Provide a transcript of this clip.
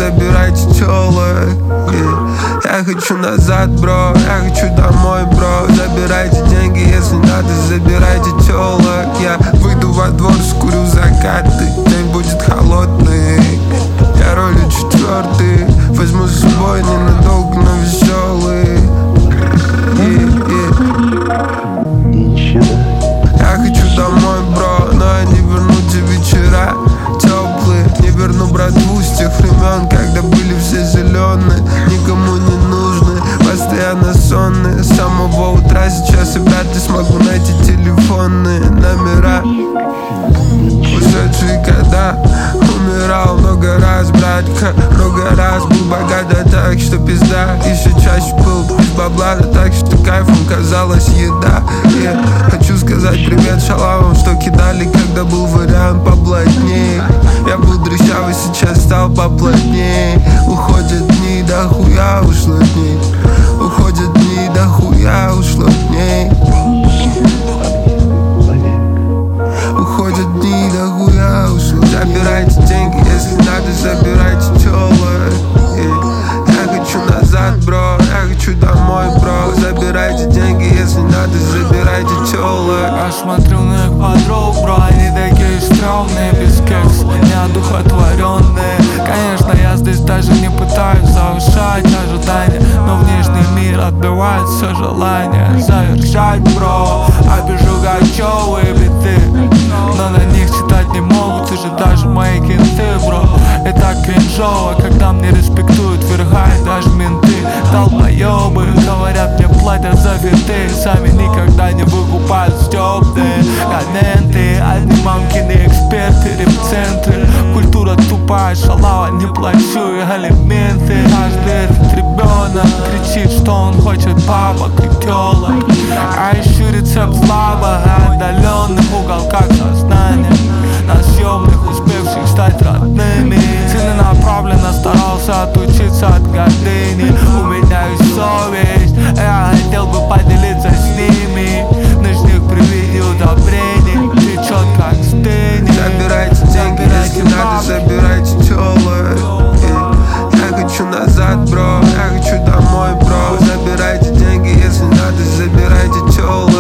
забирайте тёлок. Я хочу назад, бро, я хочу домой, бро. Забирайте деньги, если надо, забирайте тёлок. Я выйду во двор, скурю закаты, день будет холодный. Я ролю четвертый, возьму с собой ненадолго, но веселый. Я хочу домой, бро, но я не верну те вечера теплые. Не верну братву с тех времен, когда были все зеленые, никому не нужны, постоянно сонные. С самого утра сейчас и вряд ли смогу найти телефонные номера. Ушедшие года, умирал много раз, братка, много раз. Был богат, да так, что пизда. Еще чаще был без бабла, да так, что кайфом казалась еда. Хочу сказать привет шалавам, что кидали, когда был вариант поплотнее. Я был дрыщавый, сейчас стал поплотнее. Уходят дни, да хуя ушло дней. Уходят дни, да хуя ушло дней. Уходят дни, да хуя ушло. Забирайте деньги, если надо, забирайте тёлок. Я хочу назад, бро, я хочу домой, бро. Забирайте деньги, если надо, забирайте тёлок. Я смотрю на их подруг, бро, они такие стрёмные, без кекса, неодухотворенные. Конечно, я здесь даже не пытаюсь завышать ожидания, но внешний мир отбивает все желание завершать, бро. Обижу гачёвые биты, но на них читать не могут уже даже мои кенты, бро. И так кринжово, когда мне респектуют верха и даже менты. Долбоёбы говорят, мне платят за фиты, сами никогда не выкупают стёбные комменты. Одни мамкины эксперты, реп-центры. Культура тупая, шалава, не плачу и алименты. Каждый этот ребенок кричит, что он хочет бабок и тёлок. А ищу рецепт слабо в отдаленных уголках сознания, на съемных, успевших стать родными. Целенаправленно старался отучиться от гордыни. У меня есть совесть, я хотел бы поделиться с ними. Ночных при виде удобрений течет как стыни. Забирайте деньги, если надо, забирайте тёлок. Я хочу назад, бро, я хочу домой, бро. Забирайте деньги, если надо, забирайте тёлок.